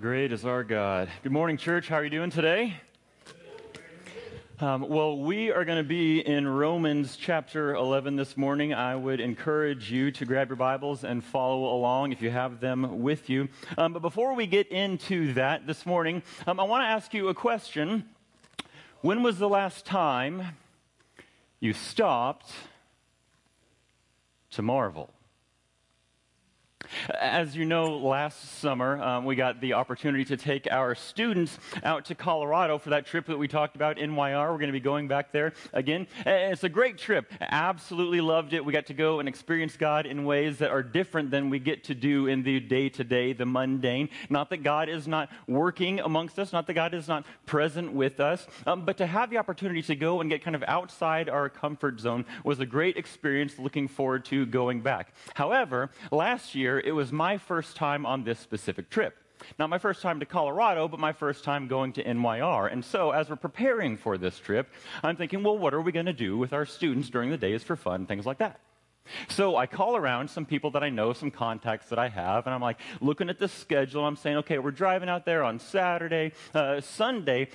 great is our God. Good morning, church. How are you doing today? Well, we are going to be in Romans chapter 11 this morning. I would encourage you to grab your Bibles and follow along if you have them with you. But before we get into that this morning, I want to ask you a question. When was the last time you stopped to marvel? As you know, last summer, we got the opportunity to take our students out to Colorado for that trip that we talked about, NYR. We're going to be going back there again. It's a great trip. Absolutely loved it. We got to go and experience God in ways that are different than we get to do in the day-to-day, the mundane. Not that God is not working amongst us, not that God is not present with us, but to have the opportunity to go and get kind of outside our comfort zone was a great experience. Looking forward to going back. However, last year, it was my first time on this specific trip. Not my first time to Colorado, but my first time going to NYR. And so, as we're preparing for this trip, I'm thinking, well, what are we going to do with our students during the days for fun, things like that? So I call around some people that I know, some contacts that I have, and I'm like looking at the schedule. I'm saying, okay, we're driving out there on Saturday, Sunday.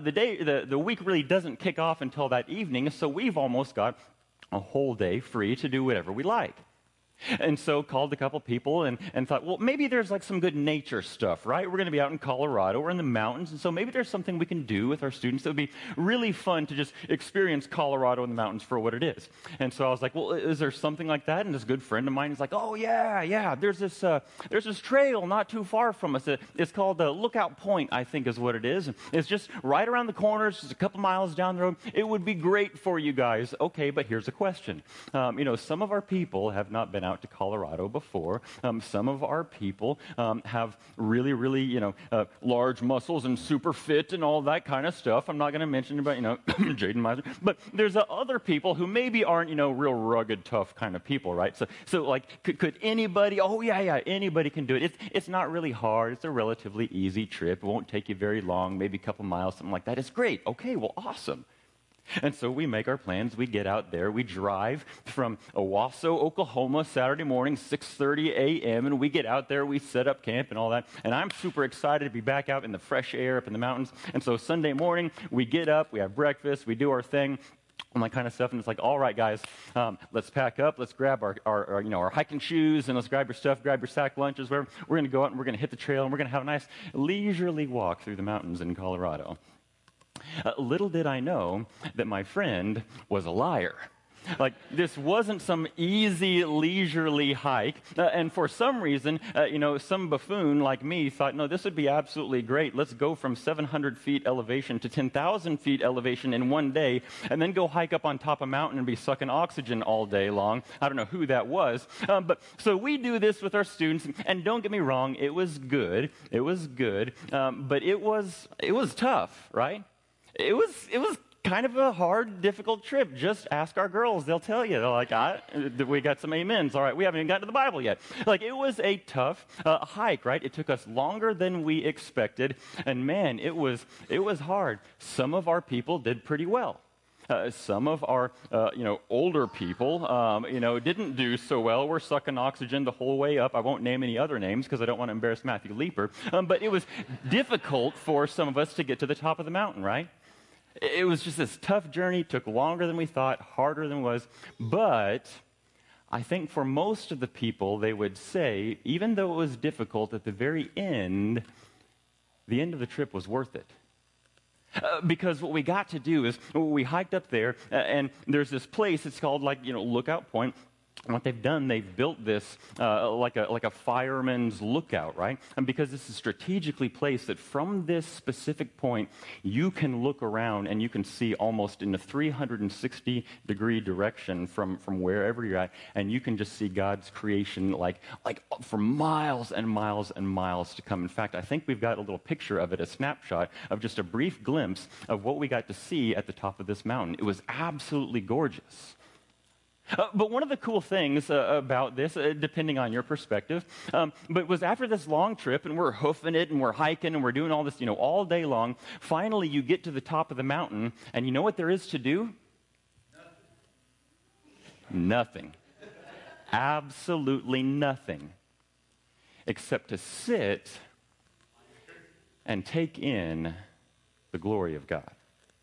The week really doesn't kick off until that evening, so we've almost got a whole day free to do whatever we like. And so called a couple people and thought, well, maybe there's like some good nature stuff, right? We're going to be out in Colorado. We're in the mountains. And so maybe there's something we can do with our students that would be really fun to just experience Colorado in the mountains for what it is. And so I was like, well, is there something like that? And this good friend of mine is like, oh, yeah. There's this trail not too far from us. It's called Lookout Point, I think is what it is. It's just right around the corner. It's just a couple miles down the road. It would be great for you guys. Okay, but here's a question. Some of our people have not been out to Colorado before. Some of our people have really, large muscles and super fit and all that kind of stuff. I'm not going to mention about, Jaden Meiser. But there's other people who maybe aren't, real rugged, tough kind of people, right? So like, could anybody, anybody can do it. It's not really hard. It's a relatively easy trip. It won't take you very long, maybe a couple miles, something like that. It's great. Okay, well, awesome. And so we make our plans. We get out there. We drive from Owasso, Oklahoma, Saturday morning, 6:30 a.m., and we get out there. We set up camp and all that. And I'm super excited to be back out in the fresh air up in the mountains. And so Sunday morning, we get up, we have breakfast, we do our thing, and that kind of stuff. And it's like, all right, guys, let's pack up. Let's grab our hiking shoes, and let's grab your stuff, grab your sack lunches, whatever. We're going to go out, and we're going to hit the trail, and we're going to have a nice leisurely walk through the mountains in Colorado. Little did I know that my friend was a liar. Like, this wasn't some easy, leisurely hike. And for some reason, some buffoon like me thought, no, this would be absolutely great. Let's go from 700 feet elevation to 10,000 feet elevation in one day, and then go hike up on top of a mountain and be sucking oxygen all day long. I don't know who that was. But so we do this with our students, and don't get me wrong, it was good. It was good. But it was tough, right? It was kind of a hard, difficult trip. Just ask our girls. They'll tell you. They're like, we got some amens. All right, we haven't even gotten to the Bible yet. Like, it was a tough hike, right? It took us longer than we expected. And man, it was hard. Some of our people did pretty well. Some of our, older people, didn't do so well. We're sucking oxygen the whole way up. I won't name any other names because I don't want to embarrass Matthew Leeper. But it was difficult for some of us to get to the top of the mountain, right? It was just this tough journey, took longer than we thought, harder than it was. But I think for most of the people, they would say, even though it was difficult, at the very end, the end of the trip was worth it. Because what we got to do is, we hiked up there, and there's this place, it's called Lookout Point. And what they've done, they've built this like a fireman's lookout, right? And because this is strategically placed, that from this specific point, you can look around and you can see almost in a 360-degree direction from wherever you're at, and you can just see God's creation like for miles and miles and miles to come. In fact, I think we've got a little picture of it, a snapshot of just a brief glimpse of what we got to see at the top of this mountain. It was absolutely gorgeous. But one of the cool things about this, depending on your perspective, but was after this long trip, and we're hoofing it, and we're hiking, and we're doing all this, all day long, finally you get to the top of the mountain, and you know what there is to do? Nothing. Absolutely nothing. Except to sit and take in the glory of God.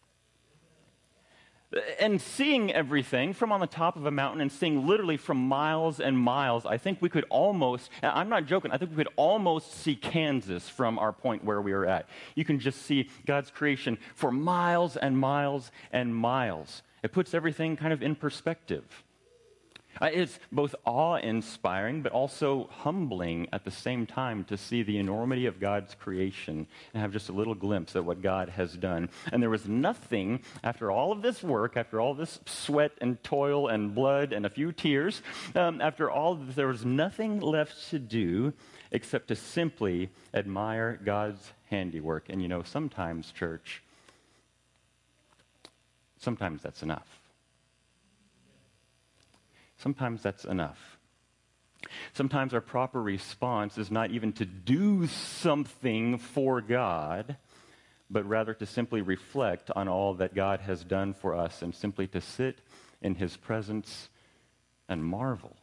And seeing everything from on the top of a mountain and seeing literally from miles and miles, I think we could almost, I'm not joking, I think we could almost see Kansas from our point where we were at. You can just see God's creation for miles and miles and miles. It puts everything kind of in perspective. It's both awe-inspiring, but also humbling at the same time to see the enormity of God's creation and have just a little glimpse at what God has done. And there was nothing, after all of this work, after all this sweat and toil and blood and a few tears, after all of this, there was nothing left to do except to simply admire God's handiwork. And you know, sometimes, church, sometimes that's enough. Sometimes that's enough. Sometimes our proper response is not even to do something for God, but rather to simply reflect on all that God has done for us and simply to sit in his presence and marvel.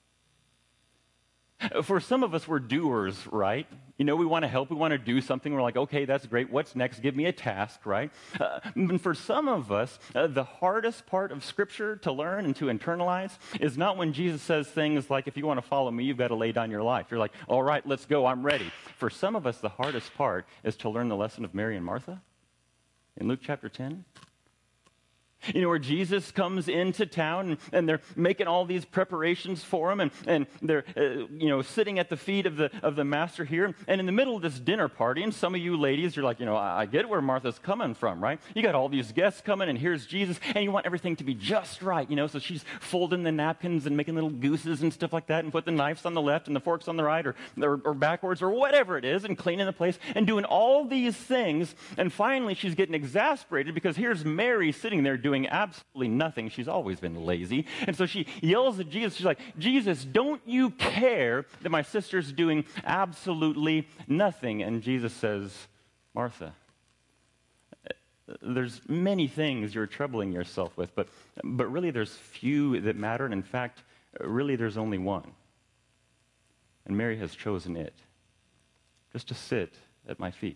For some of us, we're doers, right? You know, we want to help. We want to do something. We're like, okay, that's great. What's next? Give me a task, right? And for some of us, the hardest part of Scripture to learn and to internalize is not when Jesus says things like, if you want to follow me, you've got to lay down your life. You're like, all right, let's go. I'm ready. For some of us, the hardest part is to learn the lesson of Mary and Martha in Luke chapter 10. You know, where Jesus comes into town and they're making all these preparations for him and they're, sitting at the feet of the master here. And in the middle of this dinner party, and some of you ladies, you're like, I get where Martha's coming from, right? You got all these guests coming and here's Jesus and you want everything to be just right, so she's folding the napkins and making little gooses and stuff like that and put the knives on the left and the forks on the right or backwards or whatever it is and cleaning the place and doing all these things. And finally, she's getting exasperated because here's Mary sitting there doing absolutely nothing. She's always been lazy. And so she yells at Jesus. She's like, Jesus, don't you care that my sister's doing absolutely nothing? And Jesus says, Martha, there's many things you're troubling yourself with, but really there's few that matter. And in fact, really there's only one. And Mary has chosen it, just to sit at my feet.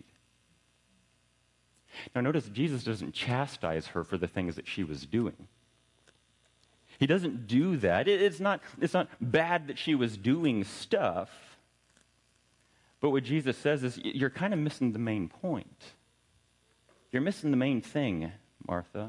Now notice Jesus doesn't chastise her for the things that she was doing. He doesn't do that. It's not bad that she was doing stuff. But what Jesus says is, you're kind of missing the main point. You're missing the main thing, Martha.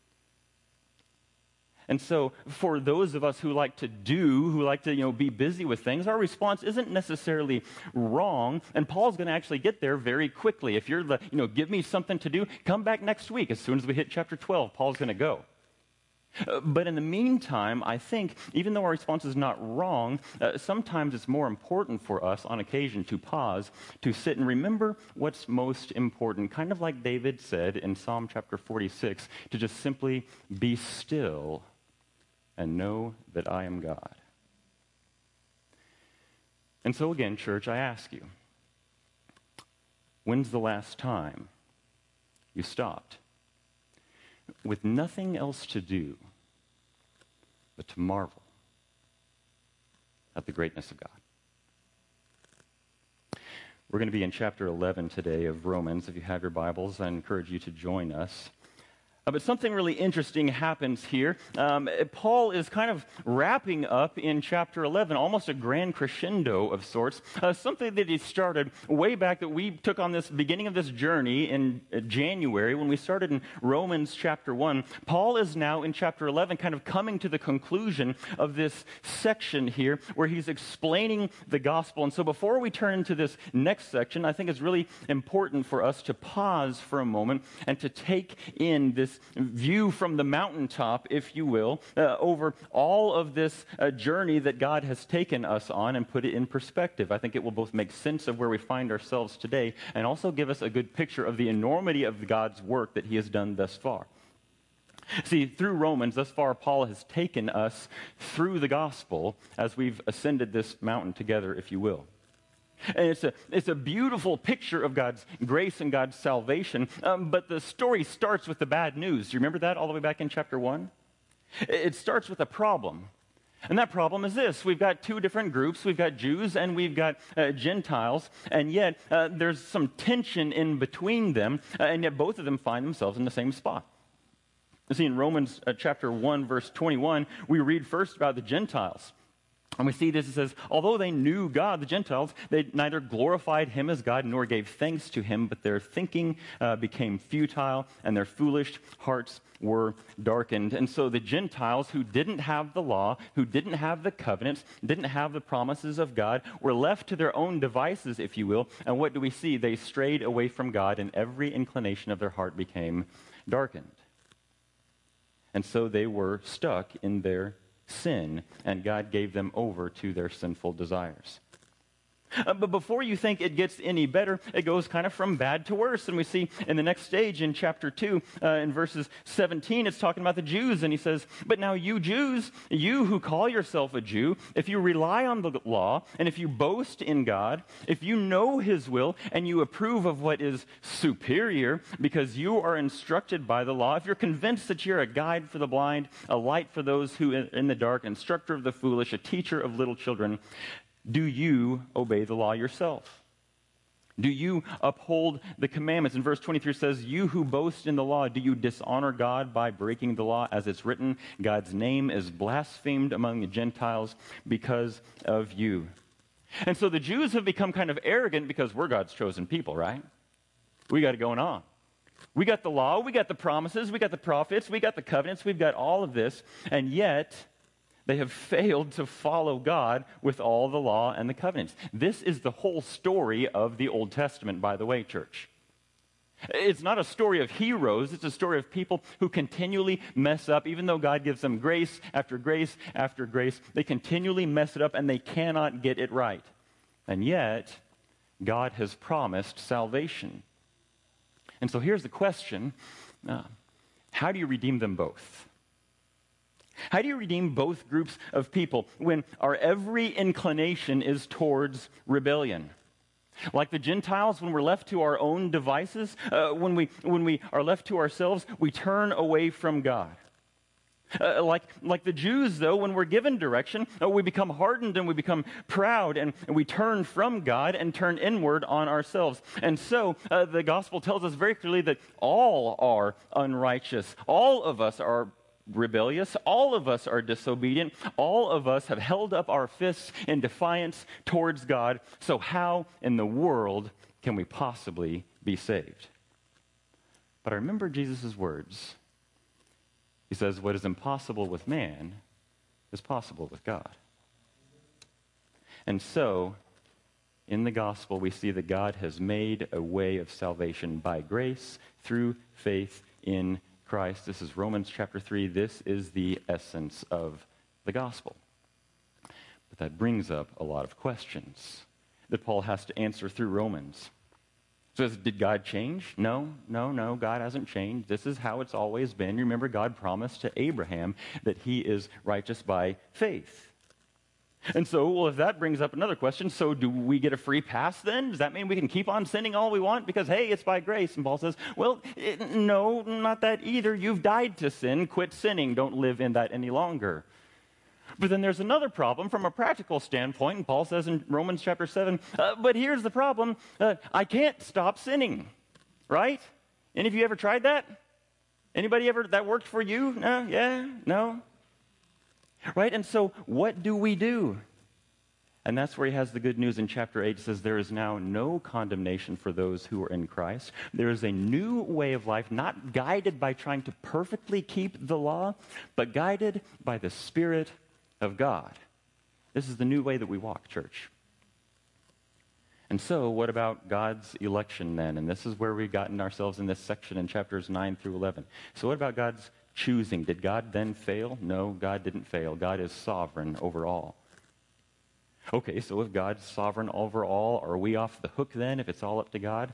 And so for those of us who like to be busy with things, our response isn't necessarily wrong. And Paul's going to actually get there very quickly. If you're give me something to do, come back next week. As soon as we hit chapter 12, Paul's going to go. But in the meantime, I think, even though our response is not wrong, sometimes it's more important for us on occasion to pause, to sit and remember what's most important, kind of like David said in Psalm chapter 46, to just simply be still and know that I am God. And so again, church, I ask you, when's the last time you stopped with nothing else to do but to marvel at the greatness of God? We're going to be in chapter 11 today of Romans. If you have your Bibles, I encourage you to join us. But something really interesting happens here. Paul is kind of wrapping up in chapter 11, almost a grand crescendo of sorts, something that he started way back that we took on this beginning of this journey in January when we started in Romans chapter 1. Paul is now in chapter 11 kind of coming to the conclusion of this section here where he's explaining the gospel. And so before we turn into this next section, I think it's really important for us to pause for a moment and to take in this view from the mountaintop, if you will, over all of this journey that God has taken us on and put it in perspective. I think it will both make sense of where we find ourselves today and also give us a good picture of the enormity of God's work that he has done thus far. See, through Romans, thus far, Paul has taken us through the gospel as we've ascended this mountain together, if you will. And it's a beautiful picture of God's grace and God's salvation, but the story starts with the bad news. Do you remember that all the way back in chapter 1? It starts with a problem. And that problem is this. We've got two different groups. We've got Jews and we've got Gentiles, and yet there's some tension in between them, and yet both of them find themselves in the same spot. You see, in Romans chapter 1, verse 21, we read first about the Gentiles. And we see this, it says, although they knew God, the Gentiles, they neither glorified him as God nor gave thanks to him, but their thinking became futile and their foolish hearts were darkened. And so the Gentiles who didn't have the law, who didn't have the covenants, didn't have the promises of God, were left to their own devices, if you will. And what do we see? They strayed away from God, and every inclination of their heart became darkened. And so they were stuck in their sin, and God gave them over to their sinful desires. But before you think it gets any better, it goes kind of from bad to worse. And we see in the next stage in chapter 2, in verses 17, it's talking about the Jews. And he says, but now you Jews, you who call yourself a Jew, if you rely on the law, and if you boast in God, if you know his will, and you approve of what is superior, because you are instructed by the law, if you're convinced that you're a guide for the blind, a light for those who are in the dark, instructor of the foolish, a teacher of little children, do you obey the law yourself? Do you uphold the commandments? And verse 23 says, you who boast in the law, do you dishonor God by breaking the law? As it's written, God's name is blasphemed among the Gentiles because of you. And so the Jews have become kind of arrogant because we're God's chosen people, right? We got it going on. We got the law, we got the promises, we got the prophets, we got the covenants, we've got all of this, and yet they have failed to follow God with all the law and the covenants. This is the whole story of the Old Testament, by the way, church. It's not a story of heroes. It's a story of people who continually mess up. Even though God gives them grace after grace after grace, they continually mess it up and they cannot get it right. And yet, God has promised salvation. And so here's the question. How do you redeem them both? How do you redeem both groups of people when our every inclination is towards rebellion? Like the Gentiles, when we're left to our own devices, when we are left to ourselves, we turn away from God. Like the Jews, though, when we're given direction, we become hardened and we become proud and we turn from God and turn inward on ourselves. And so the gospel tells us very clearly that all are unrighteous. All of us are rebellious. All of us are disobedient. All of us have held up our fists in defiance towards God. So how in the world can we possibly be saved? But I remember Jesus' words. He says, what is impossible with man is possible with God. And so, in the gospel, we see that God has made a way of salvation by grace through faith in Christ. This is Romans chapter 3. This is the essence of the gospel. But that brings up a lot of questions that Paul has to answer through Romans. So did God change? No, God hasn't changed. This is how it's always been. You remember, God promised to Abraham that he is righteous by faith. And so, well, if that brings up another question, so do we get a free pass then? Does that mean we can keep on sinning all we want because, hey, it's by grace? And Paul says, well, no, not that either. You've died to sin. Quit sinning. Don't live in that any longer. But then there's another problem from a practical standpoint, and Paul says in Romans chapter 7, but here's the problem. I can't stop sinning, right? Any of you ever tried that? Anybody ever, that worked for you? No? Yeah? No? Right? And so what do we do? And that's where he has the good news in chapter 8. It says, there is now no condemnation for those who are in Christ. There is a new way of life, not guided by trying to perfectly keep the law, but guided by the Spirit of God. This is the new way that we walk, church. And so, what about God's election then? And this is where we've gotten ourselves in this section in chapters 9 through 11. So what about God's choosing? Did God then fail? No, God didn't fail. God is sovereign over all. Okay, so if God's sovereign over all, are we off the hook then if it's all up to God?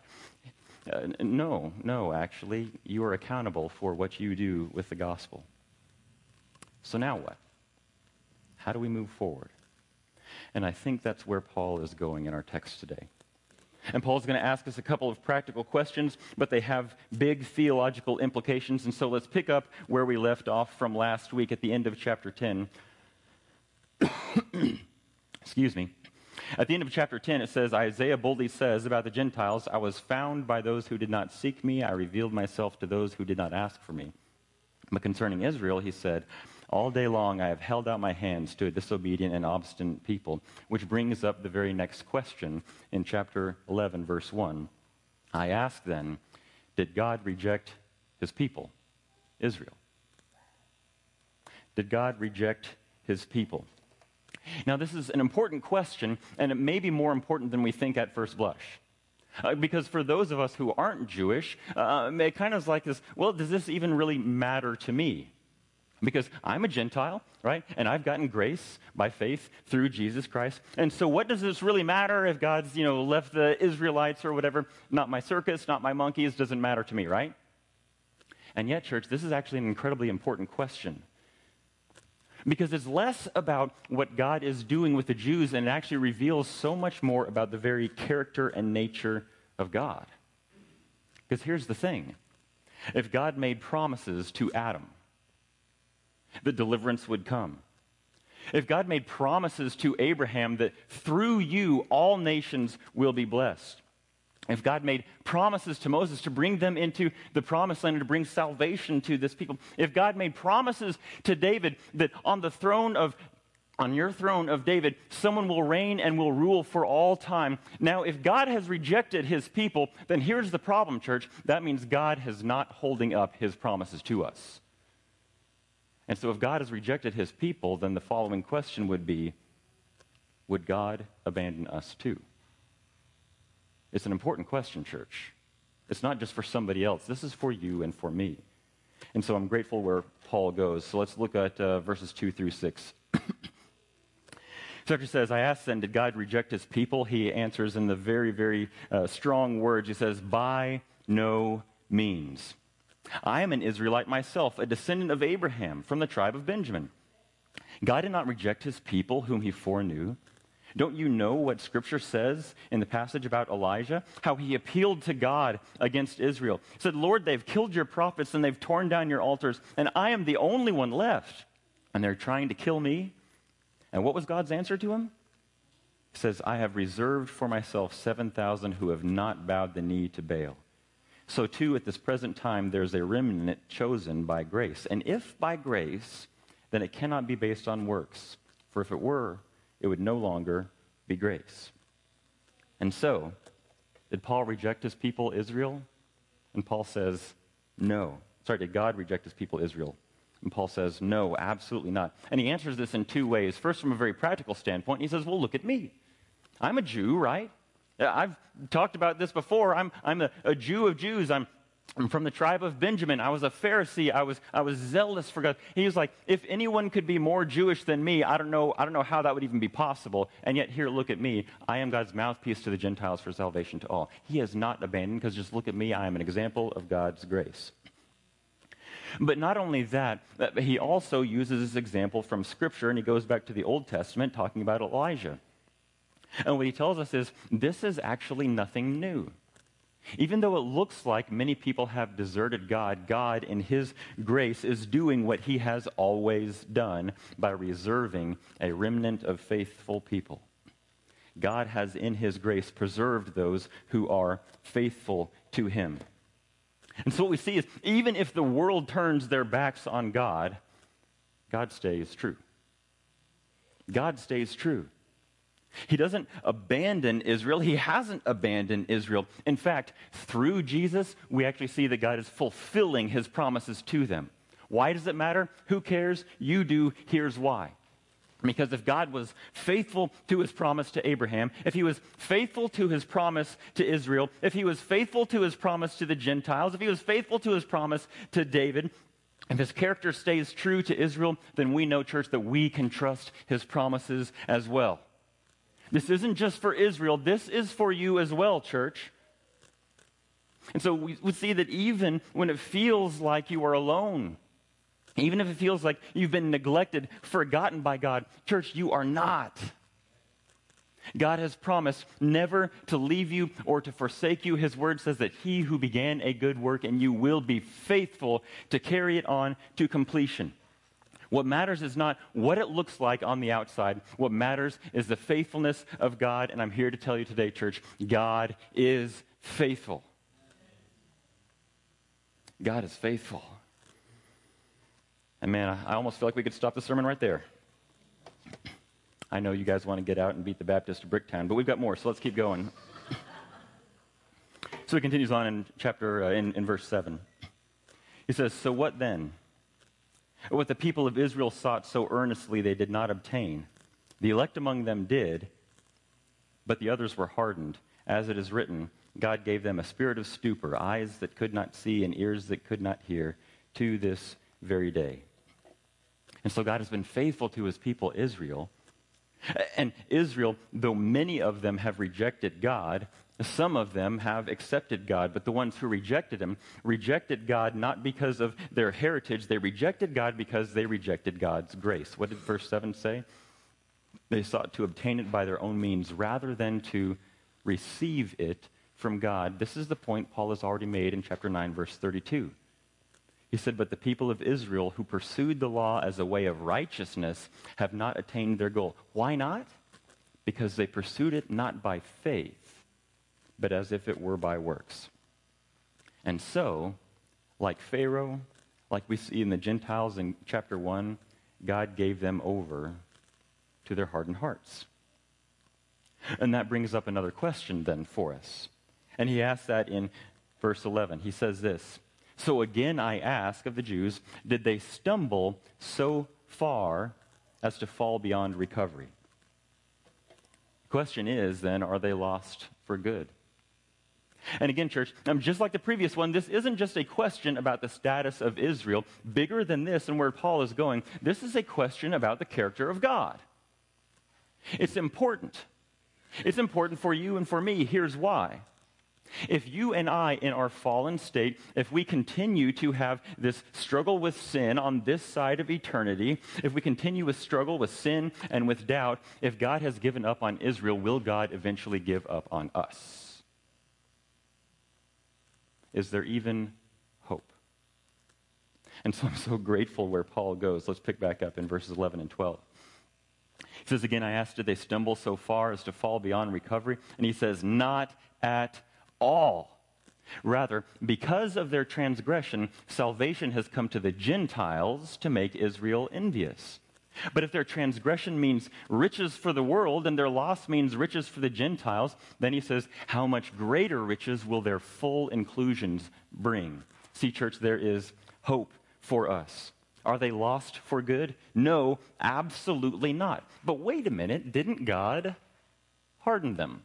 No, actually. You are accountable for what you do with the gospel. So now what? How do we move forward? And I think that's where Paul is going in our text today. And Paul's going to ask us a couple of practical questions, but they have big theological implications. And so let's pick up where we left off from last week at the end of chapter 10. Excuse me. At the end of chapter 10, it says, Isaiah boldly says about the Gentiles, I was found by those who did not seek me. I revealed myself to those who did not ask for me. But concerning Israel, he said, all day long I have held out my hands to a disobedient and obstinate people, which brings up the very next question in chapter 11, verse 1. I ask then, did God reject his people, Israel? Did God reject his people? Now, this is an important question, and it may be more important than we think at first blush. Because for those of us who aren't Jewish, it kind of is like this, well, does this even really matter to me? Because I'm a Gentile, right? And I've gotten grace by faith through Jesus Christ. And so what does this really matter if God's, left the Israelites or whatever? Not my circus, not my monkeys, doesn't matter to me, right? And yet, church, this is actually an incredibly important question. Because it's less about what God is doing with the Jews, and it actually reveals so much more about the very character and nature of God. Because here's the thing. If God made promises to Adam that deliverance would come, if God made promises to Abraham that through you all nations will be blessed, if God made promises to Moses to bring them into the promised land and to bring salvation to this people, if God made promises to David that on your throne of David, someone will reign and will rule for all time. Now, if God has rejected his people, then here's the problem, church. That means God is not holding up his promises to us. And so if God has rejected his people, then the following question would be, would God abandon us too? It's an important question, church. It's not just for somebody else. This is for you and for me. And so I'm grateful where Paul goes. So let's look at verses 2 through 6. So after he says, I asked then, did God reject his people? He answers in the very, very strong words. He says, by no means. I am an Israelite myself, a descendant of Abraham from the tribe of Benjamin. God did not reject his people whom he foreknew. Don't you know what Scripture says in the passage about Elijah? How he appealed to God against Israel. He said, Lord, they've killed your prophets and they've torn down your altars, and I am the only one left, and they're trying to kill me. And what was God's answer to him? He says, I have reserved for myself 7,000 who have not bowed the knee to Baal. So too, at this present time, there's a remnant chosen by grace. And if by grace, then it cannot be based on works. For if it were, it would no longer be grace. And so, did Paul reject his people, Israel? And Paul says, no. Sorry, did God reject his people, Israel? And Paul says, no, absolutely not. And he answers this in two ways. First, from a very practical standpoint, he says, well, look at me. I'm a Jew, right? I've talked about this before. I'm a Jew of Jews. I'm from the tribe of Benjamin. I was a Pharisee. I was zealous for God. He was like, if anyone could be more Jewish than me, I don't know how that would even be possible. And yet here, look at me. I am God's mouthpiece to the Gentiles for salvation to all. He has not abandoned, because just look at me. I am an example of God's grace. But not only that, he also uses this example from Scripture, and he goes back to the Old Testament talking about Elijah. And what he tells us is, this is actually nothing new. Even though it looks like many people have deserted God, God in his grace is doing what he has always done by reserving a remnant of faithful people. God has in his grace preserved those who are faithful to him. And so what we see is, even if the world turns their backs on God, God stays true. God stays true. He doesn't abandon Israel. He hasn't abandoned Israel. In fact, through Jesus, we actually see that God is fulfilling his promises to them. Why does it matter? Who cares? You do. Here's why. Because if God was faithful to his promise to Abraham, if he was faithful to his promise to Israel, if he was faithful to his promise to the Gentiles, if he was faithful to his promise to David, if his character stays true to Israel, then we know, church, that we can trust his promises as well. This isn't just for Israel. This is for you as well, church. And so we see that even when it feels like you are alone, even if it feels like you've been neglected, forgotten by God, church, you are not. God has promised never to leave you or to forsake you. His word says that he who began a good work in you will be faithful to carry it on to completion. What matters is not what it looks like on the outside. What matters is the faithfulness of God. And I'm here to tell you today, church, God is faithful. God is faithful. And man, I almost feel like we could stop the sermon right there. I know you guys want to get out and beat the Baptist of Bricktown, but we've got more, so let's keep going. So he continues on in verse 7. He says, "So what then? What the people of Israel sought so earnestly they did not obtain. The elect among them did, but the others were hardened. As it is written, God gave them a spirit of stupor, eyes that could not see and ears that could not hear, to this very day." And so God has been faithful to his people Israel. And Israel, though many of them have rejected God, some of them have accepted God. But the ones who rejected him rejected God not because of their heritage. They rejected God because they rejected God's grace. What did verse 7 say? They sought to obtain it by their own means rather than to receive it from God. This is the point Paul has already made in chapter 9, verse 32. He said, "But the people of Israel who pursued the law as a way of righteousness have not attained their goal." Why not? Because they pursued it not by faith, but as if it were by works. And so, like Pharaoh, like we see in the Gentiles in chapter 1, God gave them over to their hardened hearts. And that brings up another question then for us. And he asks that in verse 11. He says this, "So again I ask of the Jews, did they stumble so far as to fall beyond recovery?" The question is then, are they lost for good? And again, church, just like the previous one, this isn't just a question about the status of Israel. Bigger than this and where Paul is going, this is a question about the character of God. It's important. It's important for you and for me. Here's why. If you and I, in our fallen state, if we continue to have this struggle with sin on this side of eternity, if we continue to struggle with sin and with doubt, if God has given up on Israel, will God eventually give up on us? Is there even hope? And so I'm so grateful where Paul goes. Let's pick back up in verses 11 and 12. He says, "Again, I asked, did they stumble so far as to fall beyond recovery?" And he says, "Not at all. Rather, because of their transgression, salvation has come to the Gentiles to make Israel envious. But if their transgression means riches for the world and their loss means riches for the Gentiles, then he says, how much greater riches will their full inclusions bring?" See, church, there is hope for us. Are they lost for good? No, absolutely not. But wait a minute, didn't God harden them?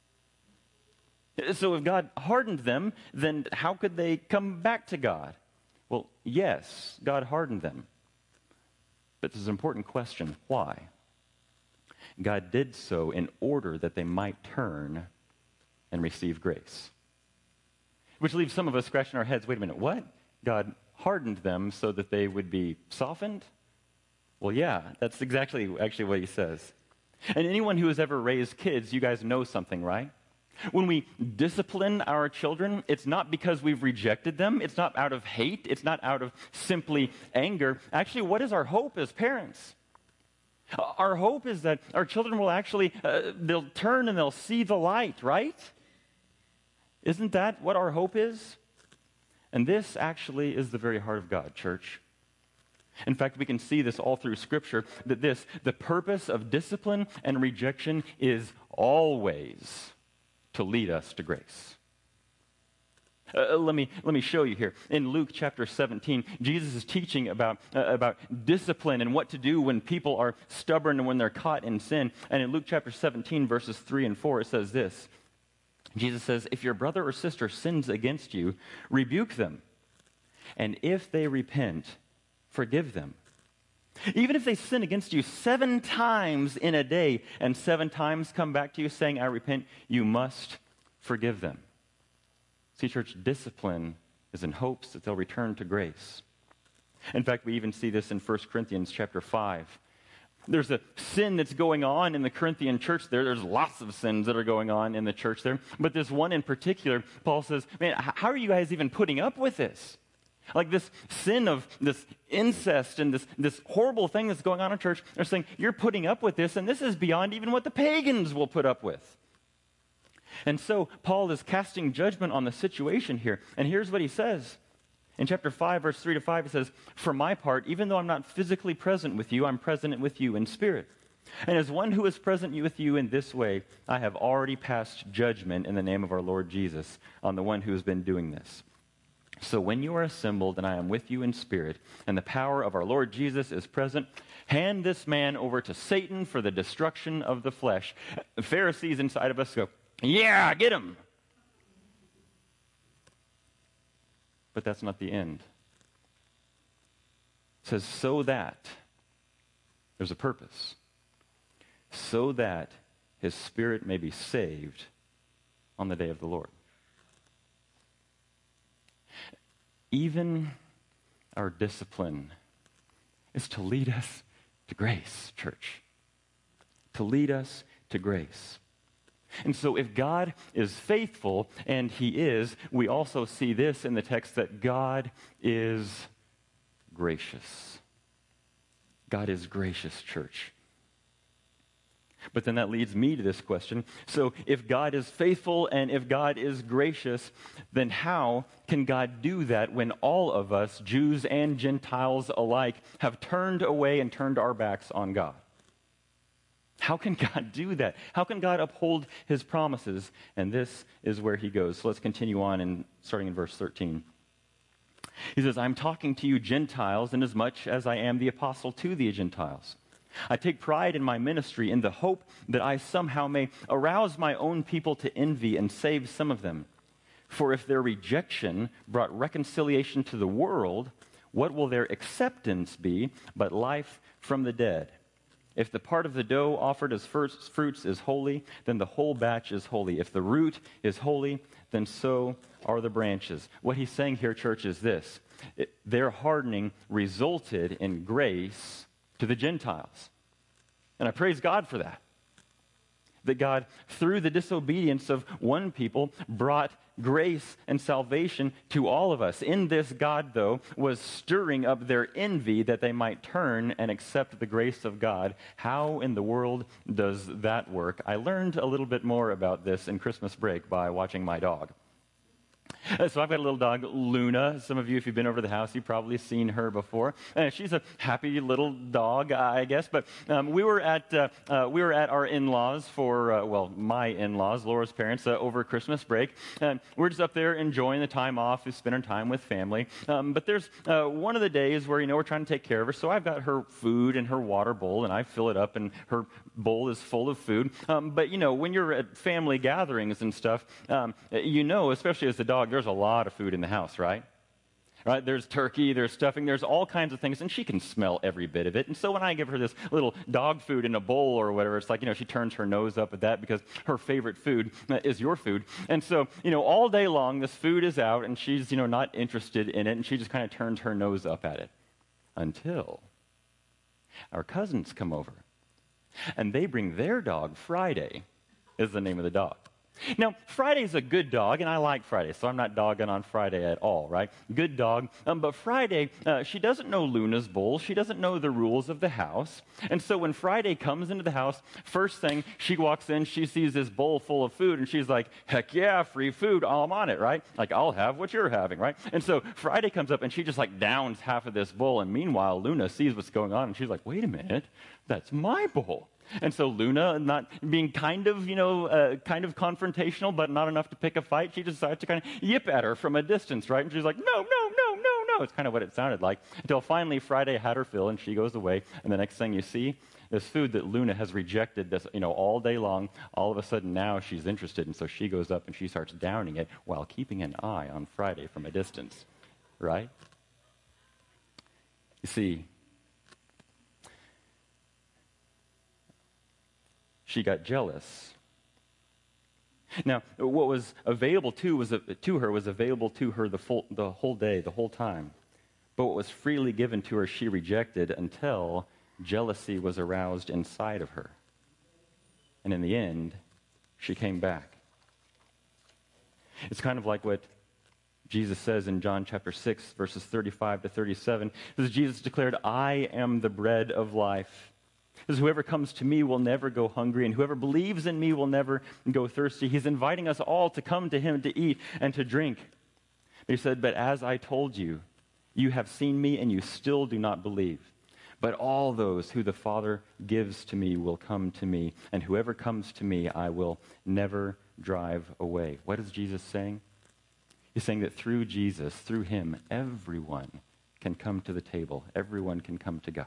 So if God hardened them, then how could they come back to God? Well, yes, God hardened them. But there's an important question. Why? God did so in order that they might turn and receive grace. Which leaves some of us scratching our heads. Wait a minute, what? God hardened them so that they would be softened? Well, yeah, that's exactly actually what he says. And anyone who has ever raised kids, you guys know something, right? When we discipline our children, it's not because we've rejected them. It's not out of hate. It's not out of simply anger. Actually, what is our hope as parents? Our hope is that our children will actually, they'll turn and they'll see the light, right? Isn't that what our hope is? And this actually is the very heart of God, church. In fact, we can see this all through Scripture, that the purpose of discipline and rejection is always to lead us to grace. Let me show you here. In Luke chapter 17, Jesus is teaching about discipline and what to do when people are stubborn and when they're caught in sin. And in Luke chapter 17, verses 3 and 4, it says this. Jesus says, "If your brother or sister sins against you, rebuke them. And if they repent, forgive them. Even if they sin against you 7 times in a day and 7 times come back to you saying, 'I repent,' you must forgive them." See, church, discipline is in hopes that they'll return to grace. In fact, we even see this in 1 Corinthians chapter 5. There's a sin that's going on in the Corinthian church there. There's lots of sins that are going on in the church there. But this one in particular, Paul says, man, how are you guys even putting up with this? Like this sin of this incest and this horrible thing that's going on in church, they're saying, you're putting up with this, and this is beyond even what the pagans will put up with. And so Paul is casting judgment on the situation here. And here's what he says. In chapter 5, verse 3 to 5, he says, "For my part, even though I'm not physically present with you, I'm present with you in spirit. And as one who is present with you in this way, I have already passed judgment in the name of our Lord Jesus on the one who has been doing this. So when you are assembled and I am with you in spirit, and the power of our Lord Jesus is present, hand this man over to Satan for the destruction of the flesh." The Pharisees inside of us go, "Yeah, get him." But that's not the end. It says, so that, there's a purpose, so that his spirit may be saved on the day of the Lord. Even our discipline is to lead us to grace, church. To lead us to grace. And so if God is faithful, and he is, we also see this in the text that God is gracious. God is gracious, church. But then that leads me to this question. So if God is faithful and if God is gracious, then how can God do that when all of us, Jews and Gentiles alike, have turned away and turned our backs on God? How can God do that? How can God uphold his promises? And this is where he goes. So let's continue on, and starting in verse 13. He says, "I'm talking to you Gentiles inasmuch as I am the apostle to the Gentiles. I take pride in my ministry in the hope that I somehow may arouse my own people to envy and save some of them. For if their rejection brought reconciliation to the world, what will their acceptance be but life from the dead? If the part of the dough offered as first fruits is holy, then the whole batch is holy. If the root is holy, then so are the branches." What he's saying here, church, is this. Their hardening resulted in grace to the Gentiles. And I praise God for that. That God, through the disobedience of one people, brought grace and salvation to all of us. In this, God, though, was stirring up their envy that they might turn and accept the grace of God. How in the world does that work? I learned a little bit more about this in Christmas break by watching my dog. So I've got a little dog, Luna. Some of you, if you've been over to the house, you've probably seen her before. She's a happy little dog, I guess. But we were at our in-laws for my in-laws, Laura's parents, over Christmas break. We're just up there enjoying the time off, spending time with family. But there's one of the days where we're trying to take care of her. So I've got her food in her water bowl, and I fill it up, and her bowl is full of food. But when you're at family gatherings and stuff, especially as the dog, there's a lot of food in the house, right? Right? There's turkey, there's stuffing, there's all kinds of things, and she can smell every bit of it. And so when I give her this little dog food in a bowl or whatever, it's like, she turns her nose up at that because her favorite food is your food. And so, all day long, this food is out, and she's, not interested in it, and she just kind of turns her nose up at it. Until our cousins come over, and they bring their dog. Friday is the name of the dog. Now, Friday's a good dog, and I like Friday, so I'm not dogging on Friday at all, right? Good dog. But Friday, she doesn't know Luna's bowl. She doesn't know the rules of the house. And so when Friday comes into the house, first thing, she walks in, she sees this bowl full of food, and she's like, heck yeah, free food, I'm on it, right? Like, I'll have what you're having, right? And so Friday comes up, and she just downs half of this bowl, and meanwhile, Luna sees what's going on, and she's like, wait a minute, that's my bowl. And so Luna, not being kind of confrontational, but not enough to pick a fight, she decides to kind of yip at her from a distance, right? And she's like, no. It's kind of what it sounded like. Until finally Friday had her fill, and she goes away. And the next thing you see, this food that Luna has rejected all day long, all of a sudden now she's interested. And so she goes up and she starts downing it while keeping an eye on Friday from a distance, right? You see, she got jealous. Now, what was available to her was available to her the whole day, the whole time. But what was freely given to her, she rejected until jealousy was aroused inside of her. And in the end, she came back. It's kind of like what Jesus says in John chapter 6, verses 35 to 37, this Jesus declared, "I am the bread of life. Because whoever comes to me will never go hungry, and whoever believes in me will never go thirsty." He's inviting us all to come to him to eat and to drink. He said, "But as I told you, you have seen me and you still do not believe. But all those who the Father gives to me will come to me, and whoever comes to me I will never drive away." What is Jesus saying? He's saying that through Jesus, through him, everyone can come to the table. Everyone can come to God.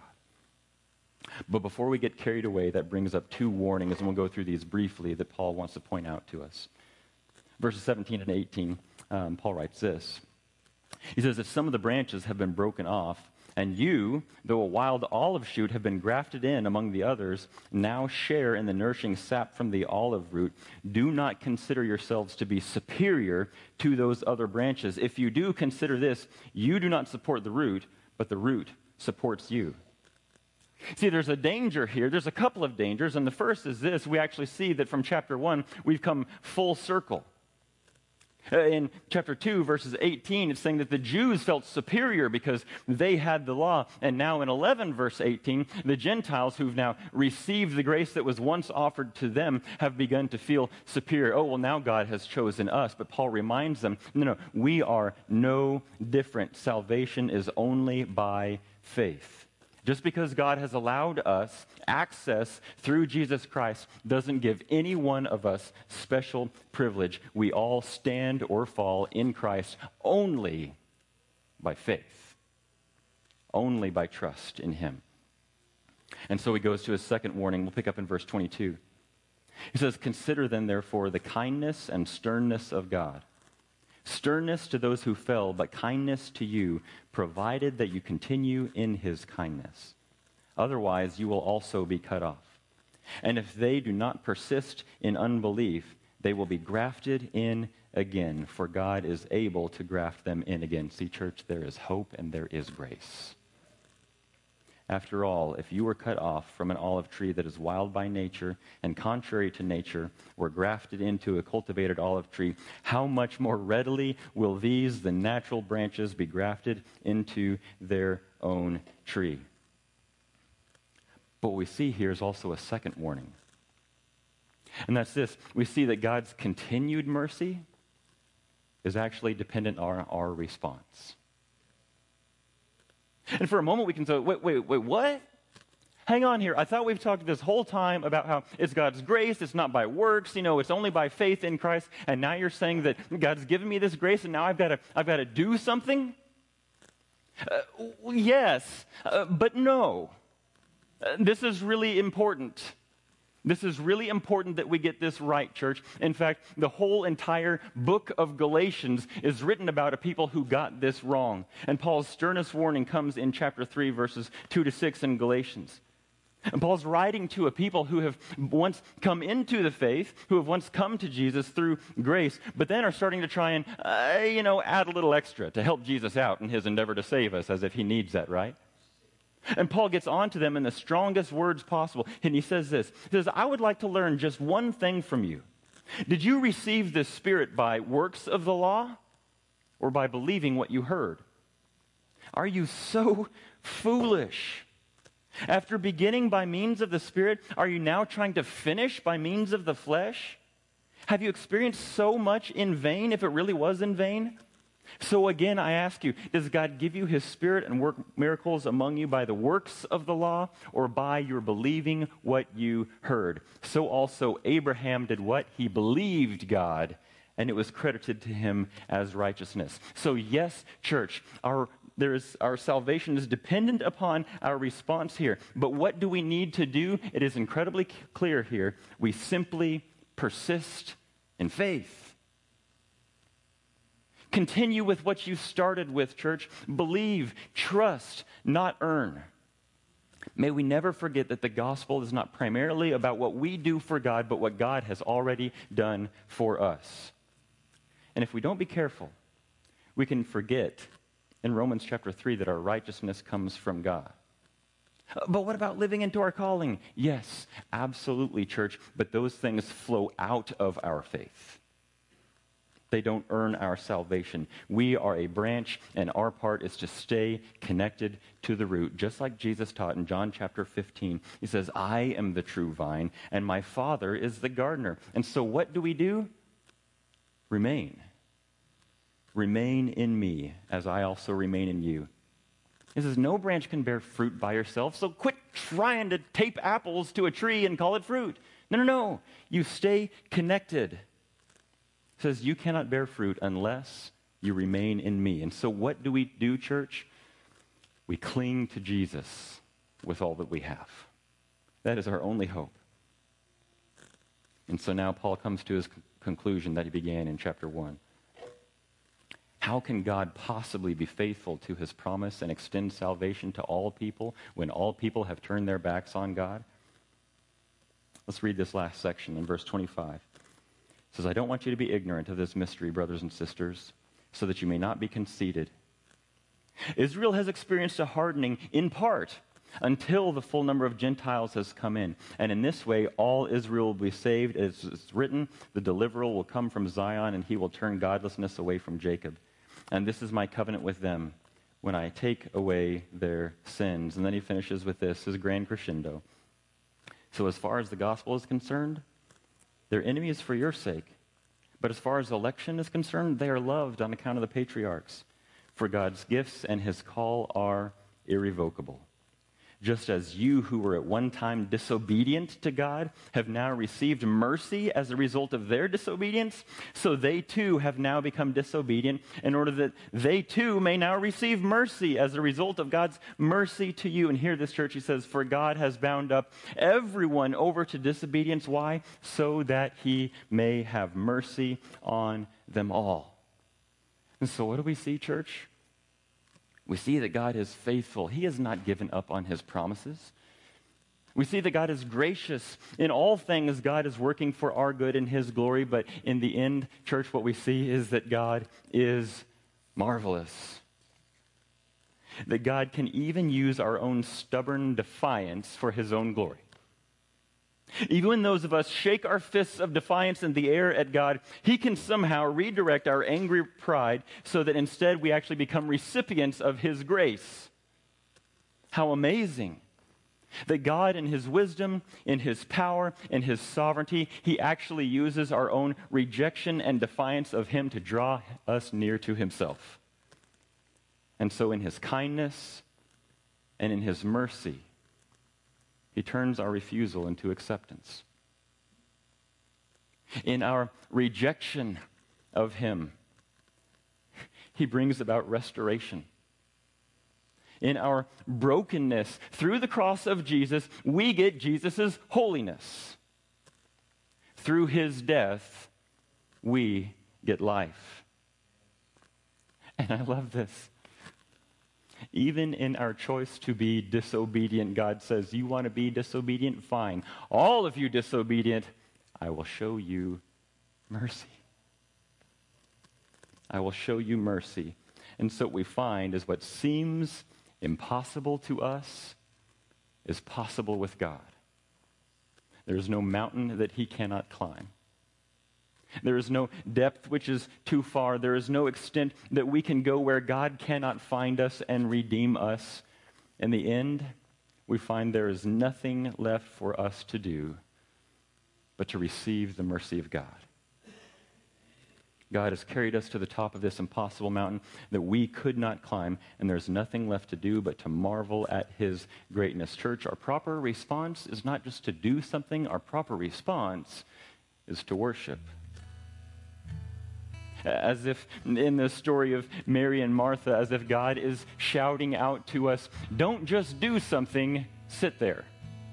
But before we get carried away, that brings up two warnings, and we'll go through these briefly that Paul wants to point out to us. Verses 17 and 18, Paul writes this. He says, "If some of the branches have been broken off, and you, though a wild olive shoot, have been grafted in among the others, now share in the nourishing sap from the olive root, do not consider yourselves to be superior to those other branches. If you do, consider this: you do not support the root, but the root supports you." See, there's a danger here. There's a couple of dangers, and the first is this. We actually see that from chapter 1, we've come full circle. In chapter 2, verses 18, it's saying that the Jews felt superior because they had the law. And now in 11, verse 18, the Gentiles who've now received the grace that was once offered to them have begun to feel superior. Oh, well, now God has chosen us. But Paul reminds them, no, we are no different. Salvation is only by faith. Just because God has allowed us access through Jesus Christ doesn't give any one of us special privilege. We all stand or fall in Christ only by faith, only by trust in him. And so he goes to his second warning. We'll pick up in verse 22. He says, "Consider then, therefore, the kindness and sternness of God. Sternness to those who fell, but kindness to you, provided that you continue in his kindness. Otherwise, you will also be cut off. And if they do not persist in unbelief, they will be grafted in again, for God is able to graft them in again." See, church, there is hope and there is grace. After all, if you were cut off from an olive tree that is wild by nature and contrary to nature, were grafted into a cultivated olive tree, how much more readily will these, the natural branches, be grafted into their own tree? But what we see here is also a second warning. And that's this. We see that God's continued mercy is actually dependent on our response. And for a moment we can say, wait, what? Hang on here. I thought we've talked this whole time about how it's God's grace, it's not by works, it's only by faith in Christ, and now you're saying that God's given me this grace and now I've got to do something? Yes, but no. This is really important. This is really important that we get this right, church. In fact, the whole entire book of Galatians is written about a people who got this wrong. And Paul's sternest warning comes in chapter 3, verses 2 to 6 in Galatians. And Paul's writing to a people who have once come into the faith, who have once come to Jesus through grace, but then are starting to try and, add a little extra to help Jesus out in his endeavor to save us, as if he needs that, right? And Paul gets on to them in the strongest words possible. And he says this. He says, "I would like to learn just one thing from you. Did you receive the Spirit by works of the law or by believing what you heard? Are you so foolish? After beginning by means of the Spirit, are you now trying to finish by means of the flesh? Have you experienced so much in vain if it really was in vain? So again, I ask you, does God give you his Spirit and work miracles among you by the works of the law or by your believing what you heard? So also Abraham did what? He believed God, and it was credited to him as righteousness." So yes, church, our salvation is dependent upon our response here. But what do we need to do? It is incredibly clear here. We simply persist in faith. Continue with what you started with, church. Believe, trust, not earn. May we never forget that the gospel is not primarily about what we do for God, but what God has already done for us. And if we don't be careful, we can forget in Romans chapter 3 that our righteousness comes from God. But what about living into our calling? Yes, absolutely, church, but those things flow out of our faith. They don't earn our salvation. We are a branch, and our part is to stay connected to the root. Just like Jesus taught in John chapter 15. He says, I am the true vine, and my Father is the gardener. And so what do? Remain. Remain in me, as I also remain in you. He says, no branch can bear fruit by yourself, so quit trying to tape apples to a tree and call it fruit. No. You stay connected. It says you cannot bear fruit unless you remain in me. And so what do, church? We cling to Jesus with all that we have. That is our only hope. And so now Paul comes to his conclusion that he began in chapter 1. How can God possibly be faithful to his promise and extend salvation to all people when all people have turned their backs on God? Let's read this last section in verse 25. It says, I don't want you to be ignorant of this mystery, brothers and sisters, so that you may not be conceited. Israel has experienced a hardening in part until the full number of Gentiles has come in. And in this way, all Israel will be saved. As it's written, the deliverer will come from Zion, and he will turn godlessness away from Jacob. And this is my covenant with them when I take away their sins. And then he finishes with this, his grand crescendo. So as far as the gospel is concerned, their enemy is for your sake. But as far as election is concerned, they are loved on account of the patriarchs. For God's gifts and his call are irrevocable. Just as you who were at one time disobedient to God have now received mercy as a result of their disobedience, so they too have now become disobedient in order that they too may now receive mercy as a result of God's mercy to you. And here this church, he says, for God has bound up everyone over to disobedience. Why? So that he may have mercy on them all. And so what do we see, church? We see that God is faithful. He has not given up on his promises. We see that God is gracious. In all things, God is working for our good and his glory. But in the end, church, what we see is that God is marvelous. That God can even use our own stubborn defiance for his own glory. Even when those of us shake our fists of defiance in the air at God, he can somehow redirect our angry pride so that instead we actually become recipients of his grace. How amazing that God in his wisdom, in his power, in his sovereignty, he actually uses our own rejection and defiance of him to draw us near to himself. And so in his kindness and in his mercy, he turns our refusal into acceptance. In our rejection of him, he brings about restoration. In our brokenness, through the cross of Jesus, we get Jesus' holiness. Through his death, we get life. And I love this. Even in our choice to be disobedient, God says, you want to be disobedient? Fine. All of you disobedient, I will show you mercy. I will show you mercy. And so what we find is what seems impossible to us is possible with God. There is no mountain that he cannot climb. There is no depth which is too far. There is no extent that we can go where God cannot find us and redeem us. In the end, we find there is nothing left for us to do but to receive the mercy of God. God has carried us to the top of this impossible mountain that we could not climb, and there's nothing left to do but to marvel at his greatness. Church, our proper response is not just to do something. Our proper response is to worship. As if in the story of Mary and Martha, as if God is shouting out to us, don't just do something, sit there.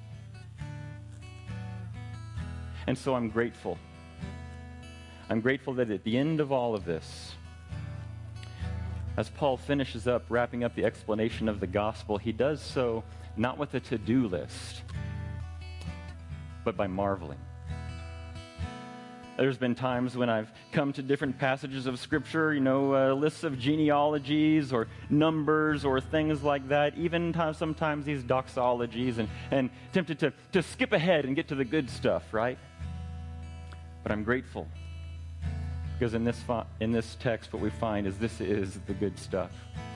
And so I'm grateful. I'm grateful that at the end of all of this, as Paul finishes up, wrapping up the explanation of the gospel, he does so not with a to-do list, but by marveling. There's been times when I've come to different passages of Scripture, lists of genealogies or numbers or things like that, even sometimes these doxologies, and tempted to skip ahead and get to the good stuff, right? But I'm grateful Because in this text, what we find is this is the good stuff.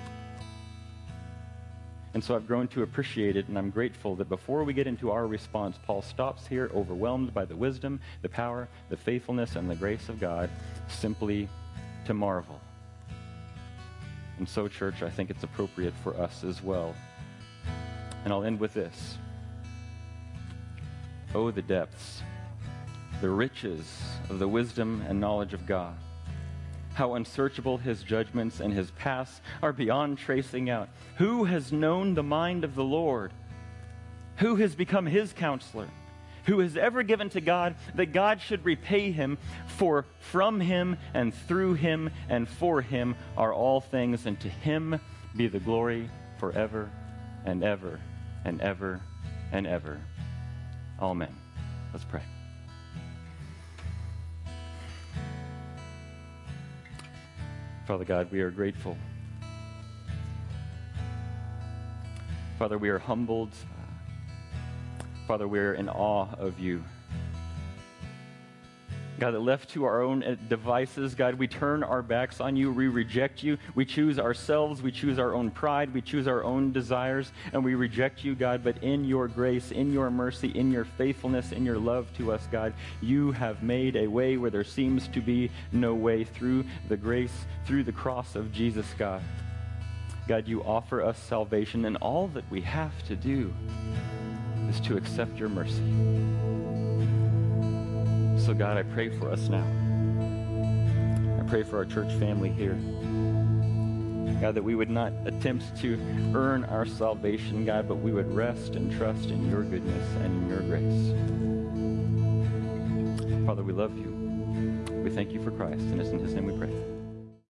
And so I've grown to appreciate it, and I'm grateful that before we get into our response, Paul stops here, overwhelmed by the wisdom, the power, the faithfulness, and the grace of God, simply to marvel. And so, church, I think it's appropriate for us as well. And I'll end with this. Oh, the depths, the riches of the wisdom and knowledge of God. How unsearchable his judgments and his paths are beyond tracing out. Who has known the mind of the Lord? Who has become his counselor? Who has ever given to God that God should repay him? For from him and through him and for him are all things, and to him be the glory forever and ever and ever and ever. Amen. Let's pray. Father God, we are grateful. Father, we are humbled. Father, we are in awe of you. God, that left to our own devices, God, we turn our backs on you. We reject you. We choose ourselves. We choose our own pride. We choose our own desires, and we reject you, God. But in your grace, in your mercy, in your faithfulness, in your love to us, God, you have made a way where there seems to be no way, through the grace, through the cross of Jesus, God. God, you offer us salvation, and all that we have to do is to accept your mercy. So God, I pray for us now. I pray for our church family here. God, that we would not attempt to earn our salvation, God, but we would rest and trust in your goodness and in your grace. Father, we love you. We thank you for Christ, and it's in his name we pray.